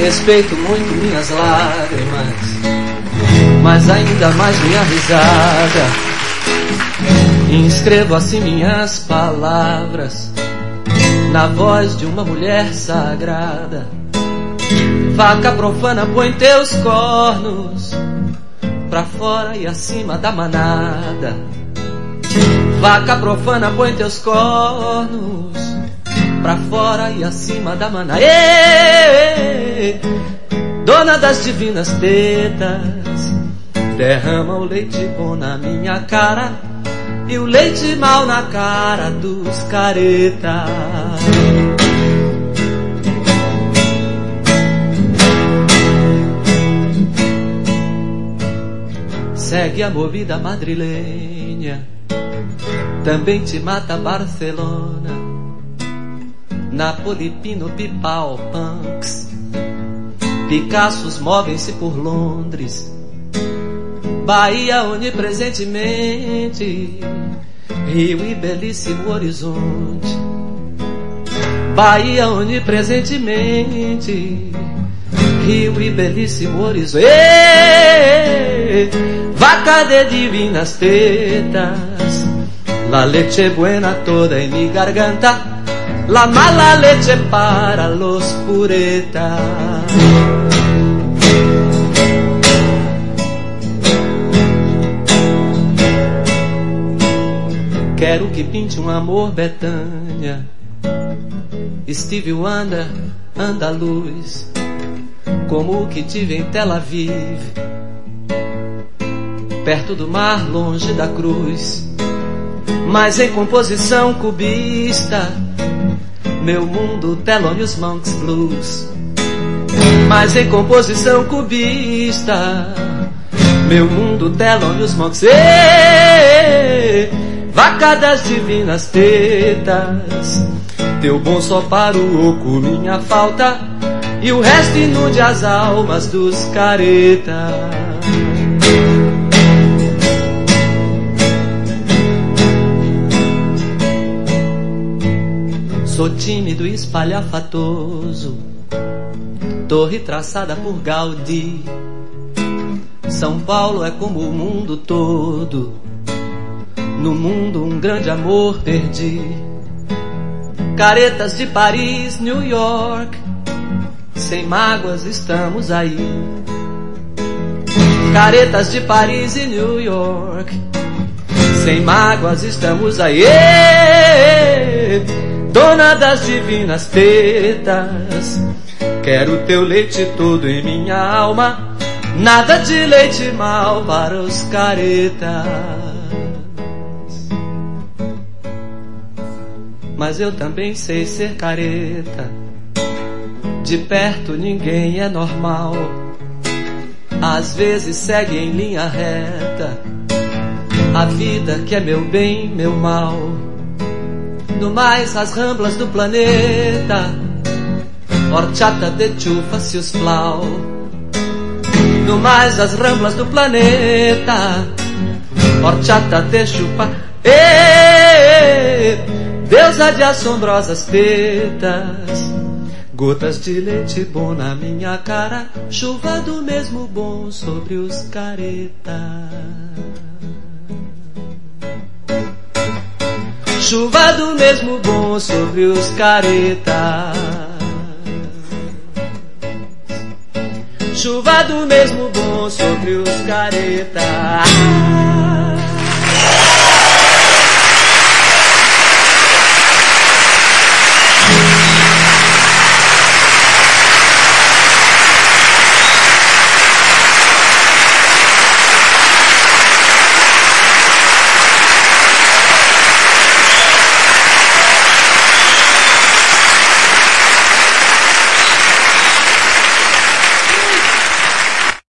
Respeito muito minhas lágrimas, mas ainda mais minha risada. Inscrevo assim minhas palavras na voz de uma mulher sagrada. Vaca profana, põe teus cornos pra fora e acima da manada. Vaca profana, põe teus cornos pra fora e acima da manada. Dona das divinas tetas, derrama o leite bom na minha cara e o leite mal na cara dos careta. Segue a movida madrilenha, também te mata Barcelona, Napoli, Pino, Pipal, Punks, Picassos movem-se por Londres, Bahia onipresentemente, Rio e belíssimo horizonte. Bahia onipresentemente, Rio e belíssimo horizonte. Vaca de divinas tetas, la leche buena toda en mi garganta, la mala leche para los puretas. Quero que pinte um amor Betânia, Stevie Wonder, andaluz, como o que tive em Tel Aviv, perto do mar, longe da cruz, mas em composição cubista, meu mundo Thelonious Monk's Blues. Mas em composição cubista, meu mundo Thelonious Monk's. Vaca das divinas tetas, teu bom só para o oco, minha falta, e o resto inude as almas dos careta. Sou tímido e espalhafatoso, torre traçada por Gaudí. São Paulo é como o mundo todo, no mundo um grande amor perdi. Caretas de Paris, New York, sem mágoas estamos aí. Caretas de Paris e New York, sem mágoas estamos aí. Dona das divinas tetas, quero teu leite todo em minha alma, nada de leite mal para os caretas. Mas eu também sei ser careta, de perto ninguém é normal, às vezes segue em linha reta a vida que é meu bem, meu mal. No mais as ramblas do planeta, horchata de chufas e os flau. No mais as ramblas do planeta, horchata de chupa. Deusa de assombrosas tetas, gotas de leite bom na minha cara, chuva do mesmo bom sobre os careta. Chuva do mesmo bom sobre os careta. Chuva do mesmo bom sobre os careta.